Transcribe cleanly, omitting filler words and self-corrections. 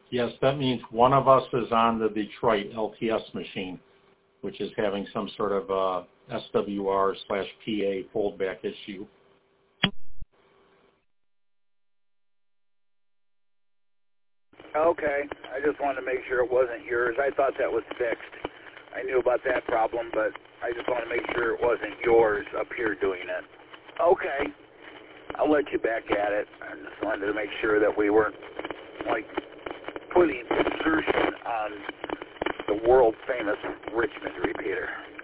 Yes, that means one of us is on the Detroit LTS machine, which is having some sort of SWR/PA foldback issue. Okay, I just wanted to make sure it wasn't yours. I thought that was fixed. I knew about that problem, but I just want to make sure it wasn't yours up here doing it. Okay, I'll let you back at it. I just wanted to make sure that we weren't, like, putting insertion on the world-famous Richmond repeater.